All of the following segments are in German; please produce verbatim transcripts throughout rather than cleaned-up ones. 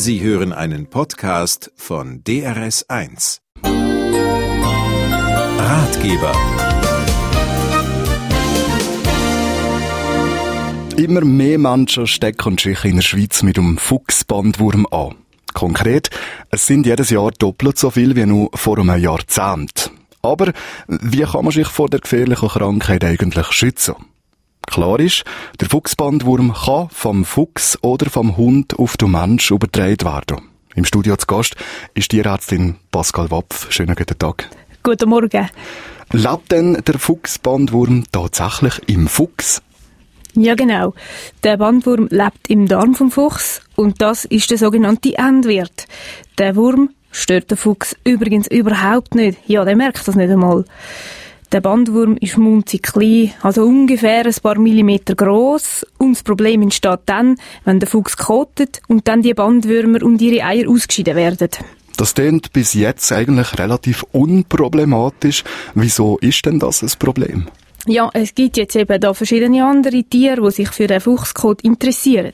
Sie hören einen Podcast von D R S eins. Ratgeber. Immer mehr Menschen stecken sich in der Schweiz mit dem Fuchsbandwurm an. Konkret, es sind jedes Jahr doppelt so viel wie noch vor einem Jahrzehnt. Aber wie kann man sich vor der gefährlichen Krankheit eigentlich schützen? Klar ist, der Fuchsbandwurm kann vom Fuchs oder vom Hund auf den Mensch übertragen werden. Im Studio zu Gast ist Tierärztin Pascal Wapf. Schönen guten Tag. Guten Morgen. Lebt denn der Fuchsbandwurm tatsächlich im Fuchs? Ja, genau. Der Bandwurm lebt im Darm vom Fuchs und das ist der sogenannte Endwirt. Der Wurm stört den Fuchs übrigens überhaupt nicht. Ja, der merkt das nicht einmal. Der Bandwurm ist munzig klein, also ungefähr ein paar Millimeter gross. Und das Problem entsteht dann, wenn der Fuchs kotet und dann die Bandwürmer und ihre Eier ausgeschieden werden. Das klingt bis jetzt eigentlich relativ unproblematisch. Wieso ist denn das ein Problem? Ja, es gibt jetzt eben da verschiedene andere Tiere, die sich für den Fuchskot interessieren.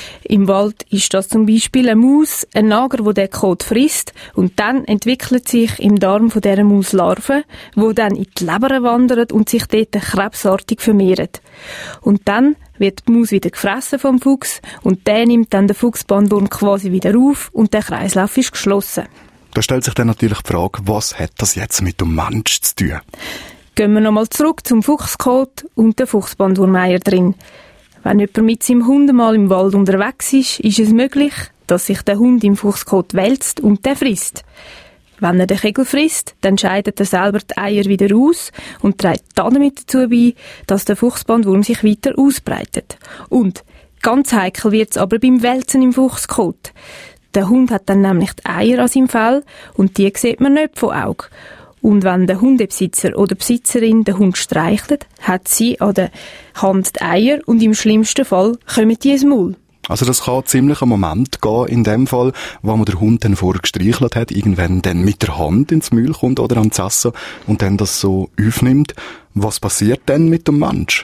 Im Wald ist das zum Beispiel eine Maus, ein Nager, wo der Kot frisst, und dann entwickelt sich im Darm von dieser Maus Larven, die dann in die Leber wandern und sich dort krebsartig vermehren. Und dann wird die Maus wieder gefressen vom Fuchs und der nimmt dann den Fuchsbandwurm quasi wieder auf und der Kreislauf ist geschlossen. Da stellt sich dann natürlich die Frage, was hat das jetzt mit dem Mensch zu tun? Gehen wir nochmal zurück zum Fuchskot und den Fuchsbandwurmeier drin. Wenn jemand mit seinem Hund mal im Wald unterwegs ist, ist es möglich, dass sich der Hund im Fuchskot wälzt und den frisst. Wenn er den Kegel frisst, dann scheidet er selber die Eier wieder aus und trägt damit dazu bei, dass der Fuchsbandwurm sich weiter ausbreitet. Und ganz heikel wird es aber beim Wälzen im Fuchskot. Der Hund hat dann nämlich die Eier an seinem Fell und die sieht man nicht von Auge. Und wenn der Hundebesitzer oder Besitzerin den Hund streichelt, hat sie an der Hand die Eier und im schlimmsten Fall kommen die ins Maul. Also das kann ziemlich einen Moment gehen, in dem Fall, wo man den Hund dann vorher gestreichelt hat, irgendwann dann mit der Hand ins Maul kommt oder ans Essen und dann das so aufnimmt. Was passiert denn mit dem Mensch?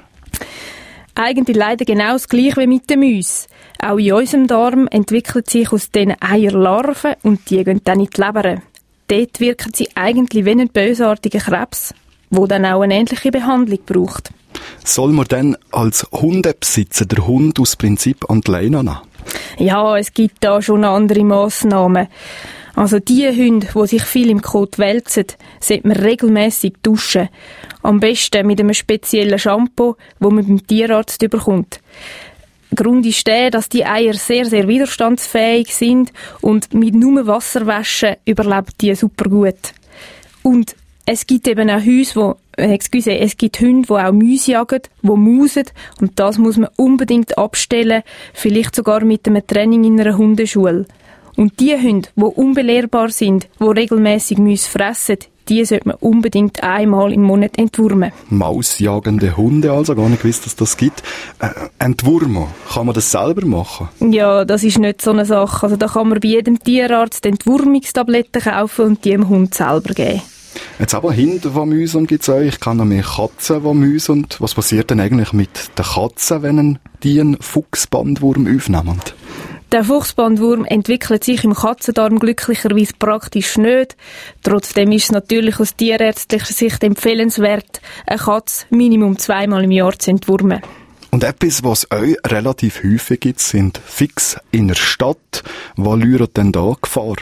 Eigentlich leider genau das Gleiche wie mit den Mäusen. Auch in unserem Darm entwickelt sich aus diesen Eiern Larven und die gehen dann in die Leber. Dort wirken sie eigentlich wie ein bösartiger Krebs, der dann auch eine ähnliche Behandlung braucht. Soll man denn als Hundebesitzer den Hund aus Prinzip an die Leine nehmen? Ja, es gibt da schon andere Massnahmen. Also die Hunde, die sich viel im Kot wälzen, sollte man regelmässig duschen. Am besten mit einem speziellen Shampoo, das man beim Tierarzt bekommt. Der Grund ist der, dass die Eier sehr, sehr widerstandsfähig sind und mit nur Wasser waschen überlebt die super gut. Und es gibt eben auch Hüse, wo, äh, excuse, es gibt Hunde, die auch Mäuse jagen, die mausen, und das muss man unbedingt abstellen, vielleicht sogar mit einem Training in einer Hundeschule. Und die Hunde, die unbelehrbar sind, die regelmässig Mäuse fressen, die sollte man unbedingt einmal im Monat entwurmen. Mausjagende Hunde also, gar nicht gewusst, dass das gibt. Äh, entwurmen, kann man das selber machen? Ja, das ist nicht so eine Sache. Also da kann man bei jedem Tierarzt Entwurmungstabletten kaufen und die dem Hund selber geben. Jetzt aber Hunde, die Mäuse gibt es auch. Ich kenne noch mehr Katzen, die Mäuse. Und was passiert denn eigentlich mit den Katzen, wenn die einen Fuchsbandwurm aufnehmen? Der Fuchsbandwurm entwickelt sich im Katzendarm glücklicherweise praktisch nicht. Trotzdem ist es natürlich aus tierärztlicher Sicht empfehlenswert, eine Katze Minimum zweimal im Jahr zu entwurmen. Und etwas, was euch relativ häufig gibt, sind Füchse in der Stadt. Was lauert denn da Gefahr?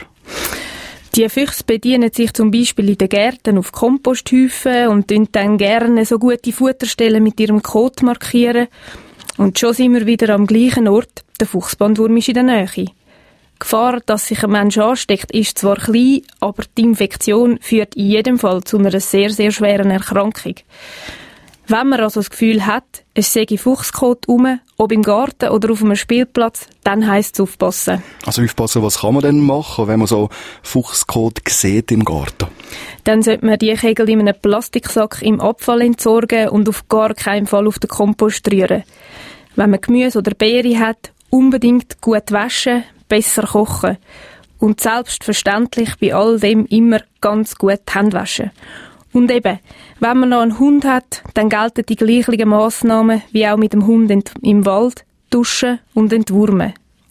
Die Füchse bedienen sich zum Beispiel in den Gärten auf Komposthäufen und dann gerne so gute Futterstellen mit ihrem Kot markieren. Und schon sind wir wieder am gleichen Ort. Der Fuchsbandwurm ist in der Nähe. Die Gefahr, dass sich ein Mensch ansteckt, ist zwar klein, aber die Infektion führt in jedem Fall zu einer sehr, sehr schweren Erkrankung. Wenn man also das Gefühl hat, es sei Fuchskot rum, ob im Garten oder auf einem Spielplatz, dann heisst es aufpassen. Also aufpassen, was kann man denn machen, wenn man so Fuchskot sieht im Garten? Dann sollte man die Kegel in einem Plastiksack im Abfall entsorgen und auf gar keinen Fall auf den Kompost rühren. Wenn man Gemüse oder Beere hat, unbedingt gut waschen, besser kochen. Und selbstverständlich bei all dem immer ganz gut die Hände waschen. Und eben, wenn man noch einen Hund hat, dann gelten die gleichen Massnahmen wie auch mit dem Hund im Wald, duschen und entwurmen.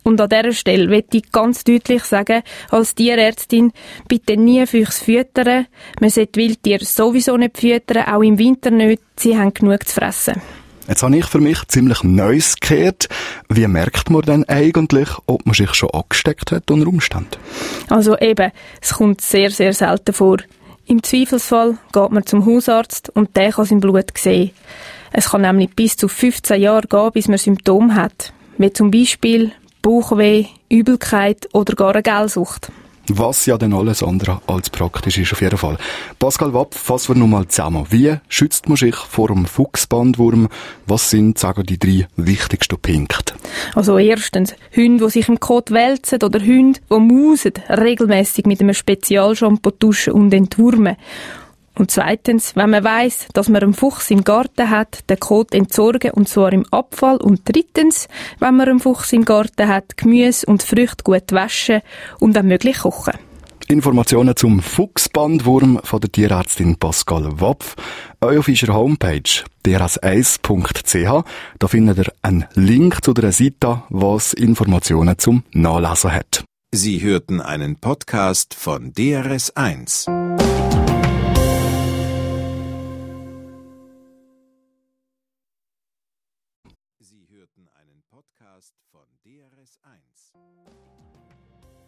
Und an dieser Stelle möchte ich ganz deutlich sagen, als Tierärztin, bitte nie Füchse füttern. Man sollte Wildtiere sowieso nicht füttern, auch im Winter nicht. Sie haben genug zu fressen. Jetzt habe ich für mich ziemlich Neues gehört. Wie merkt man denn eigentlich, ob man sich schon angesteckt hat unter Umständen? Also eben, es kommt sehr, sehr selten vor. Im Zweifelsfall geht man zum Hausarzt und der kann sein Blut sehen. Es kann nämlich bis zu fünfzehn Jahre gehen, bis man Symptome hat. Wie zum Beispiel Bauchweh, Übelkeit oder gar eine Gelsucht. Was ja dann alles andere als praktisch ist auf jeden Fall. Pascal Wapf, fassen wir nochmal zusammen. Wie schützt man sich vor dem Fuchsbandwurm? Was sind, sagen die drei wichtigsten Punkte? Also erstens, Hunde, die sich im Kot wälzen oder Hunde, die mausen, regelmässig mit einem Spezialshampoo duschen und entwurmen. Und zweitens, wenn man weiss, dass man einen Fuchs im Garten hat, den Kot entsorgen, und zwar im Abfall. Und drittens, wenn man einen Fuchs im Garten hat, Gemüse und Früchte gut waschen und wenn möglich kochen. Informationen zum Fuchsbandwurm von der Tierärztin Pascal Wapf auf unserer Homepage d r s eins punkt c h. Da findet ihr einen Link zu der Seite, was Informationen zum Nachlesen hat. Sie hörten einen Podcast von D R S eins. Sie hörten einen Podcast von D R S eins.